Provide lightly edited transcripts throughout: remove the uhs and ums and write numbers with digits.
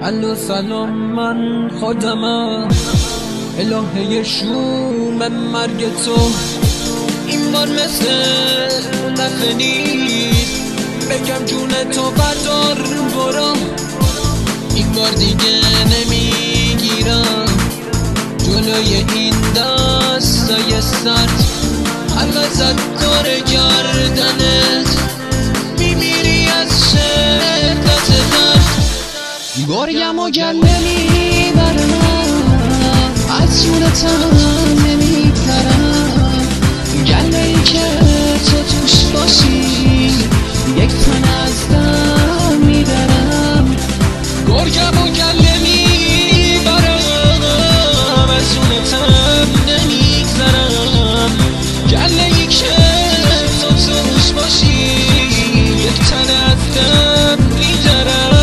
الو سلام، من خودمم، الهه شوم مرگ تو. این بار مثل دفعه نیست، بگم جون تو بردار برو. این بار دیگه نمیگیرم جلوی این دستای سرد. حلقت دور گردنت، میمیری از شدت درد. گرگم و گله میبرم، از جونتم نمیگذرم. گله ای که تو توش باشی، یک تن از دم میبرم. گرگم و گله میبرم، از جونتم نمیگذرم. گله ای که تو توش باشی، یک تن از دم میبرم.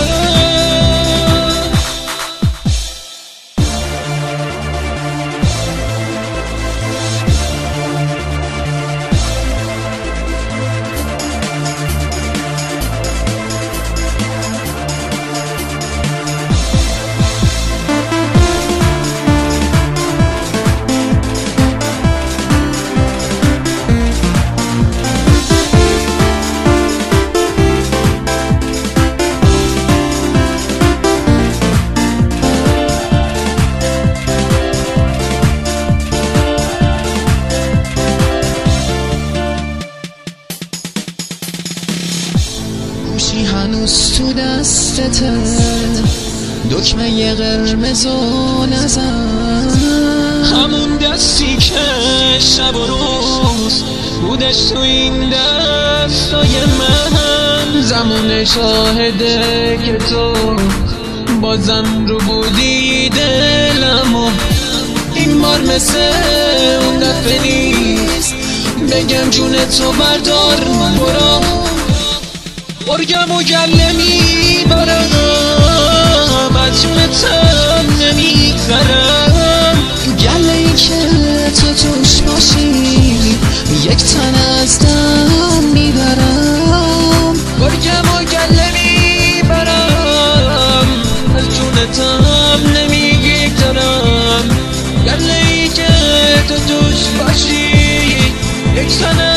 گوشی هنوز تو دستته، دکمه قرمزو نزن. همون دستی که شب و روز بودش تو این دستای من. زمان شاهده که تو بازم رو بودی دلمو. این بار مثل اون دفعه نیست، بگم جون تو بردار برو. گرگم و گله میبرم، از جونتم نمیگذرم. گله ای که تو توش باشی، یک تن از دم میبرم. گرگم و گله میبرم، از جونتم نمیگذرم. گله ای که تو توش باشی، یک تن